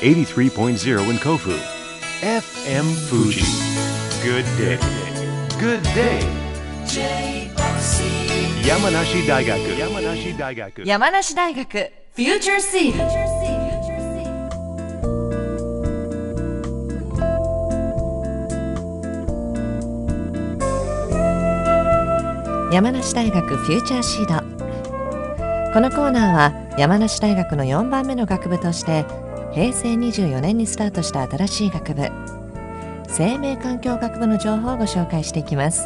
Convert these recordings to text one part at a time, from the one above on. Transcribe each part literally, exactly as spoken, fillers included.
eighty-three point zero in Kofu. F M Fuji. Good day. Good day. J O C 山梨大学山梨大学山梨大学フューチャーシード。山梨大学フューチャーシード。このコーナーは山梨大学のよんばんめの学部としてへいせいにじゅうよねんにスタートした新しい学部、生命環境学部の情報をご紹介していきます。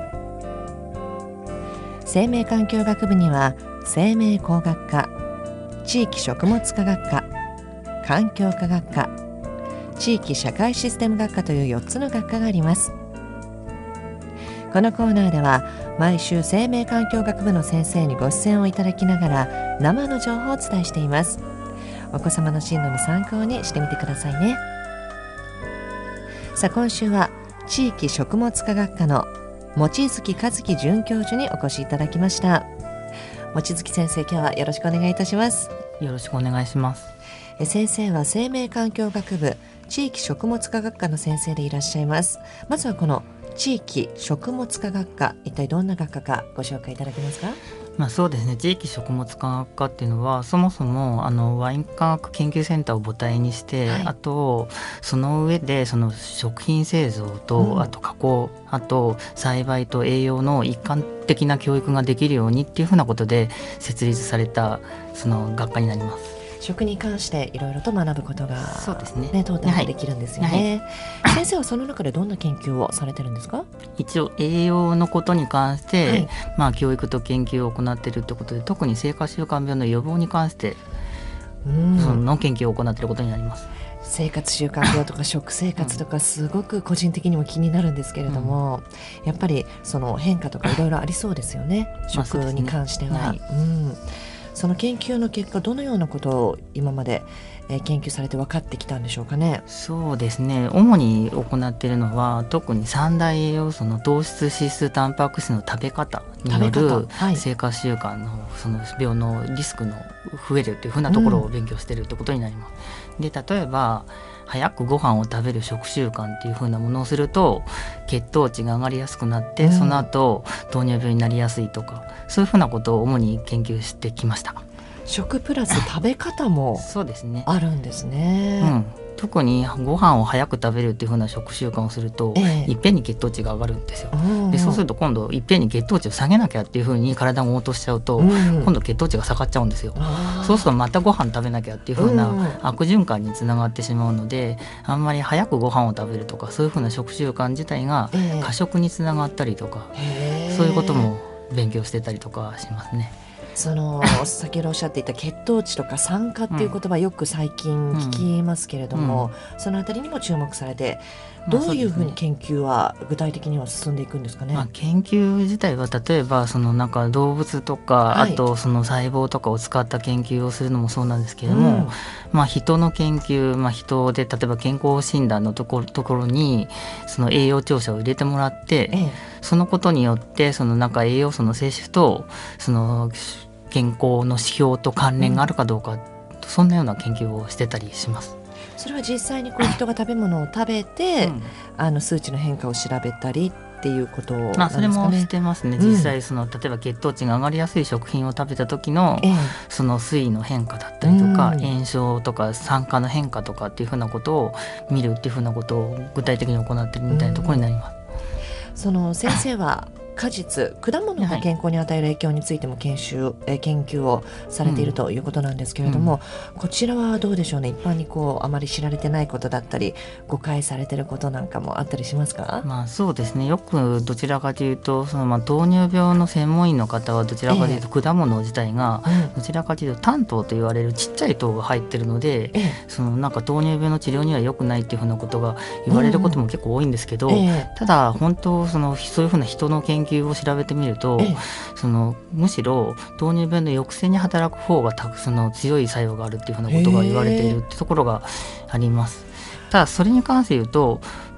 生命環境学部には生命工学科、地域食物科学科、環境科学科、地域社会システム学科というよっつの学科があります。このコーナーでは毎週生命環境学部の先生にご出演をいただきながら生の情報をお伝えしています。お子様の進路の参考にしてみてくださいね。さあ、今週は地域食物科学科の望月和樹准教授にお越しいただきました。望月先生、今日はよろしくお願いいたします。 よろしくお願いします。 え先生は生命環境学部地域食物科学科の先生でいらっしゃいます。まずはこの地域食物科学科、一体どんな学科かご紹介いただけますか？ まあ、そうですね、地域食物科学科っていうのはそもそもあのワイン科学研究センターを母体にして、はい、あとその上でその食品製造と、うん、あと加工、あと栽培と栄養の一貫的な教育ができるようにっていうふうなことで設立されたその学科になります。 食に関していろいろと学ぶことが、ね、 そうですね、 トータルでできるんですよね、はい、先生はその中でどんな研究をされてるんですか？ 一応栄養のことに関して、はい、まあ、教育と研究を行っているということで、特に生活習慣病の予防に関してその研究を行っていることになります。 生活習慣病とか食生活とかすごく個人的にも気になるんですけれども、うん、やっぱりその変化とかいろいろありそうですよね、食に関しては、まあ、そうですね、はい、うん、その研究の結果どのようなことを今まで研究されて分かってきたんでしょうかね？ そうですね、主に行っているのは特に三大栄養素の糖質、脂質、タンパク質の食べ方による生活習慣のその病のリスクの増えるというふうなところを勉強しているということになります、うん、で例えば早くご飯を食べる食習慣っていう風なものをすると血糖値が上がりやすくなって、うん、その後糖尿病になりやすいとか、そういう風なことを主に研究してきました。 食プラス食べ方もそうですね、 あるんですね、 うん、特にご飯を早く食べるっていう風な食習慣をすると、ええ、いっぺんに血糖値が上がるんですよ、うん、でそうすると今度いっぺんに血糖値を下げなきゃっていう風に体が応答しちゃうと、うん、今度血糖値が下がっちゃうんですよ。そうするとまたご飯食べなきゃっていう風な悪循環につながってしまうので、あんまり早くご飯を食べるとかそういう風な食習慣自体が過食につながったりとか、ええ、そういうことも勉強してたりとかしますね。 その先ほどおっしゃっていた血糖値とか酸化っていう言葉、よく最近聞きますけれども、うんうん、そのあたりにも注目されて、どういうふうに研究は具体的には進んでいくんですかね？ まあ、研究自体は例えばそのなんか動物とか、はい、あとその細胞とかを使った研究をするのもそうなんですけれども、うん、まあ、人の研究、まあ、人で例えば健康診断のところ、ところにその栄養調査を入れてもらって、ええ、そのことによってそのなんか栄養素の摂取とその健康の指標と関連があるかどうか、うん、そんなような研究をしてたりします。 それは実際にこう人が食べ物を食べて、うん、あの数値の変化を調べたりっていうことなんですかね？ まあ、それもしてますね。実際その例えば血糖値が上がりやすい食品を食べた時の、ええ、その水位の変化だったりとか、うん、炎症とか酸化の変化とかっていうふうなことを見るっていうふうなことを具体的に行っているみたいなところになります、 うん、その先生は果実、果物が健康に与える影響についても研修、えー、研究をされているということなんですけれども、うん、こちらはどうでしょうね。一般にこうあまり知られてないことだったり誤解されていることなんかもあったりしますか？ まあ、そうですね、よくどちらかというとその、まあ、糖尿病の専門医の方はどちらかというと、えー、果物自体がどちらかというと単糖と言われるちっちゃい糖が入っているので、えー、そのなんか糖尿病の治療には良くないっていうふうなことが言われることも結構多いんですけど、うん、えー、ただ本当そのそういうふうな人の研究を調べてみると、そのむしろ糖尿病の抑制に働く方がたくその強い作用があるっていうふうなことが言われているってところがあります。ただそれに関して言うと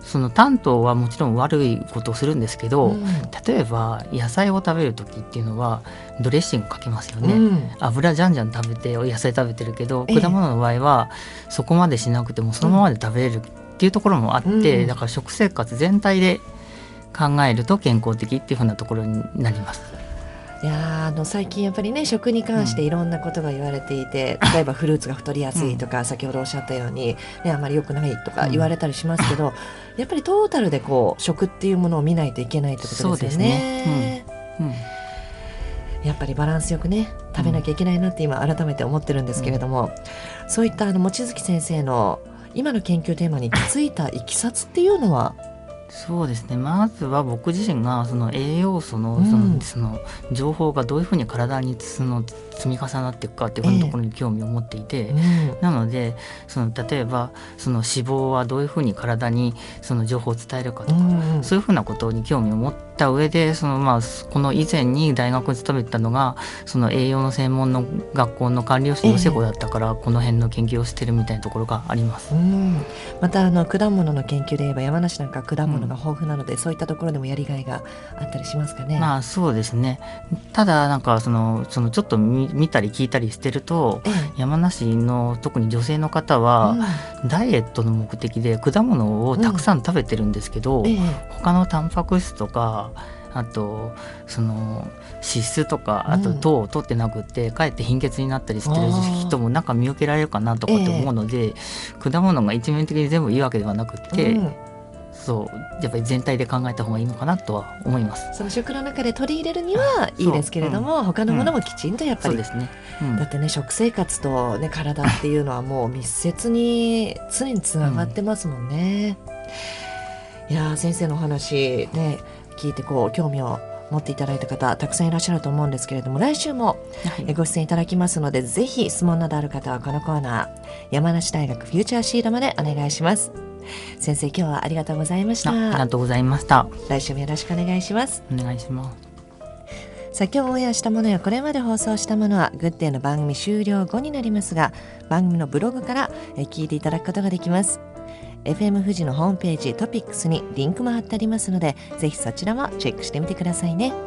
その担当はもちろん悪いことをするんですけど、うん、例えば野菜を食べる時っていうのはドレッシングかけますよね、うん、油じゃんじゃん食べて野菜食べてるけど、果物の場合はそこまでしなくてもそのままで食べれるっていうところもあって、うん、だから食生活全体で考えると健康的っていうふうなところになります。 いやあの最近やっぱりね食に関していろんなことが言われていて、うん、例えばフルーツが太りやすいとか、うん、先ほどおっしゃったように、ね、あまり良くないとか言われたりしますけど、うん、やっぱりトータルでこう食っていうものを見ないといけないってことですよね。そうですね、うんうん、やっぱりバランスよくね食べなきゃいけないなって今改めて思ってるんですけれども、うん、そういったあの望月先生の今の研究テーマについたいきさつっていうのは。 そうですね、まずは僕自身がその栄養素 の, その、うん、その情報がどういうふうに体にその積み重なっていくかっていうふうなところに興味を持っていて、えーうん、なのでその例えばその脂肪はどういうふうに体にその情報を伝えるかとか、うん、そういうふうなことに興味を持った上でその、まあ、この以前に大学に勤めてたのがその栄養の専門の学校の管理栄養士の養成校だったから、えー、この辺の研究をしてるみたいなところがあります、うん、 またあの果物の研究で言えば山梨なんか果物が豊富なので、うん、そういったところでもやりがいがあったりしますかね。 まあそうですね。ただなんかそのそのちょっと 見, 見たり聞いたりしてると、ええ、山梨の特に女性の方は、うん、ダイエットの目的で果物をたくさん食べてるんですけど、うんええ、他のタンパク質とかあとその脂質とかあと糖を取ってなくって、うん、かえって貧血になったりしてる人もなんか見受けられるかなとかって思うので、ええ、果物が一面的に全部いいわけではなくて、うん、そうやっぱり全体で考えた方がいいのかなとは思います。 その食の中で取り入れるにはいいですけれども、うん、他のものもきちんとやっぱり、 うん、そうですね、うん、 だってね食生活と、ね、体っていうのはもう密接に常につながってますもんね、うん、いや先生のお話ね聞いてこう興味を持っていただいた方たくさんいらっしゃると思うんですけれども、来週もご出演いただきますので、はい、ぜひ質問などある方はこのコーナー山梨大学フューチャーシードまでお願いします。先生今日はありがとうございました。 ありがとうございました。 来週もよろしくお願いします。 お願いします。 さあ今日オンエアしたものやこれまで放送したものはグッデイの番組終了後になりますが、番組のブログから聞いていただくことができます。エフエム 富士のホームページトピックスにリンクも貼ってありますので、ぜひそちらもチェックしてみてくださいね。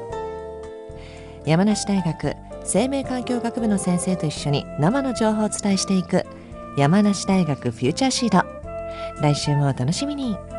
山梨大学生命環境学部の先生と一緒に生の情報をお伝えしていく山梨大学フューチャーシード、来週もお楽しみに。